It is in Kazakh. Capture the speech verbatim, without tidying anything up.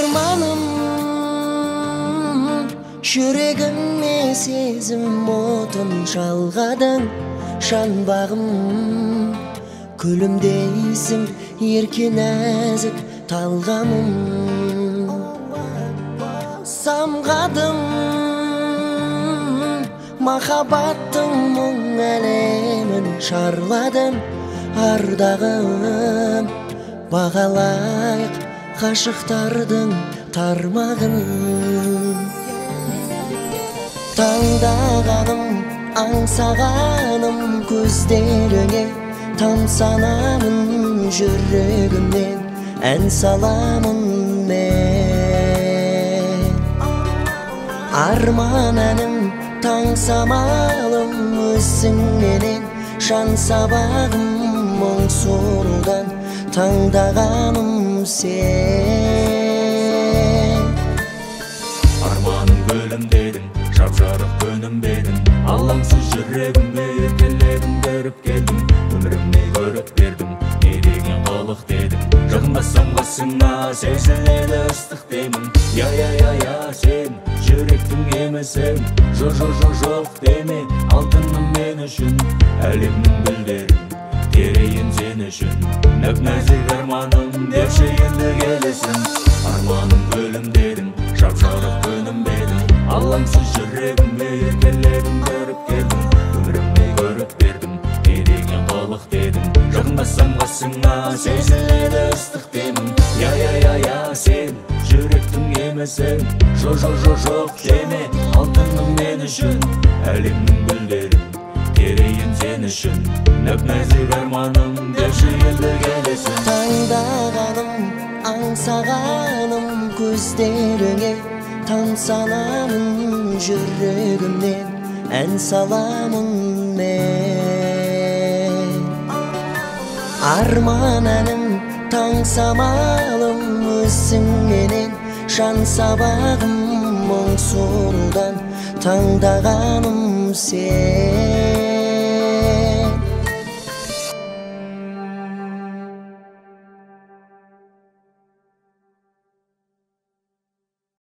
арманым, жүрегіме сезім отын жалғадың. Жанбағым, күлімдейсің, ерке нәзік талғамым. Самғадым, махаббаттың мұң әлемін шарладым. Ардағым, бағалайық ғашықтардың тармағын. Таңдағаным, аңсағаным көздеріңе, тамсанамын жүрегімнен, ән саламын мен. Арман әнім, таң самалым өзіңменен, жан сабағым мұң сұлудан, таңдағаным сен. Арманым гүлім дедің, жап-жарық күнім дедің, алаңсыз жүрегімді еркеледім, көріп келдім, өмірімде көріп бердім, не деген қылық дедің. Жақындасам қасыңа сезіледі ыстық демім. Я-я-я-я сен жүректің емесің, жо-жо-жо-жоқ деме, алтыным мен үшін, әлемнің гүлдерін терейін сен үшін. Нәп-нәзік арманым депші енді келесің. Арманым гүлім дедің, жап-жарық күнім дедің, алаңсыз жүрегімді еркеледім, көріп келдім, өмірімде көріп бердім, не деген қылық дедің. Жақындасам қасыңа сезіледі ыстық демім. Я-я-я-я сен жүректің емесің, жо-жо-жо-жоқ деме, алтыным мен үшін, әлемнің гүлдерін терейін сен үшін. Нәп-нәзік арманым депші енді келесің. Таңдағаным, аңсағаным көздеріңе, тамсанамын жүрегімнен, ән саламын мен. Арман әнім, таң самалым өзіңменен, жан сабағым мұң сұлудан, таңдағаным сен.